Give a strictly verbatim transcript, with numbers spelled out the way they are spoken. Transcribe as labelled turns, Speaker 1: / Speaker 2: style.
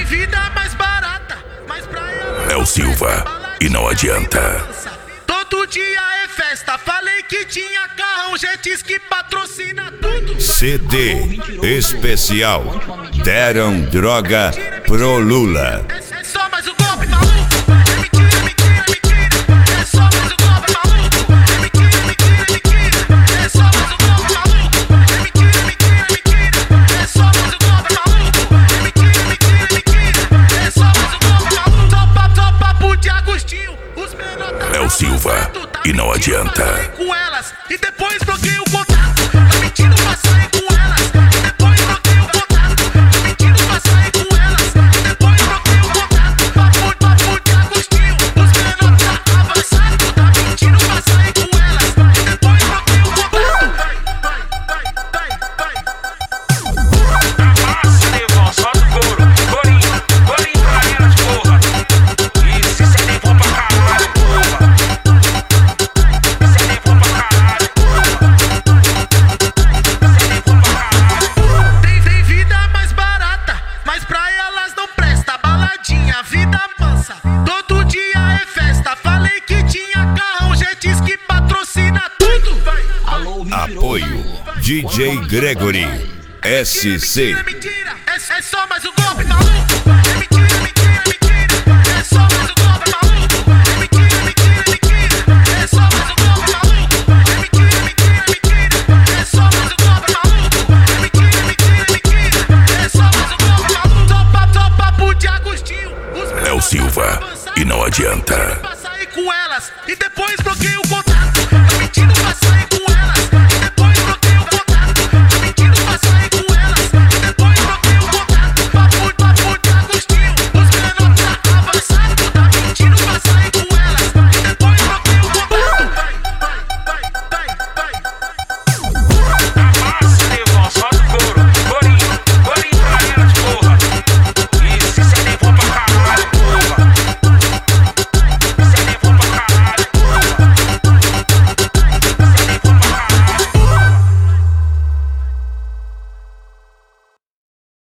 Speaker 1: vida mais barata, mas pra ela
Speaker 2: Léo Silva, e não adianta.
Speaker 1: todo dia é festa, falei que tinha carrão, jetis que patrocina tudo.
Speaker 2: C D especial Deram Droga pro Lula.
Speaker 1: É só mais um golpe maluco. É mentira, mentira, mentira. É só mais um golpe maluco. É mentira, mentira, mentira. É só mais um golpe maluco. É mentira, mentira, mentira. É só mais um golpe maluco. É mentira, mentira, mentira. É só mais um golpe maluco. Só papo, só papo de Agostinho. Os menores tá
Speaker 2: Léo Silva, e não adianta.
Speaker 1: com elas e depois bloqueio o contato. Tá mentindo pra sair com elas. E depois bloqueio o contato. Tá mentindo pra sair com elas. E depois bloqueio o contato. Papo, papo de Agostinho. Os menores tá avançado. Tá mentindo pra sair com elas. E depois bloqueio o contato. Vai, vai, vai, vai, vai.
Speaker 3: Amassa, negão, solta o couro. Corinho, corinho pra elas, porra. Isso, isso é negão pra caralho, porra. Isso é negão pra caralho, porra. Isso é negão pra caralho.
Speaker 1: Tem, tem vida mais barata, mas pra elas não presta. Baladinha, vida mansa, todo dia é festa. Falei que tinha carrão, jetis que patrocina tudo. Vai,
Speaker 2: Apoio D J Gregory S C.
Speaker 1: mentira, mentira. É, é só mais um golpe maluco. É mentira, mentira, mentira. É só mais um golpe maluco. É mentira, mentira, mentira. É só mais um golpe maluco. É mentira, mentira, mentira. É só mais um golpe maluco. É mentira, mentira, mentira. É só mais um golpe maluco. Só papo, só papo de Agostinho. Os
Speaker 2: Léo Silva, e não adianta.
Speaker 1: pra sair com elas e depois bloqueio o contato. Tá mentindo pra sair com elas.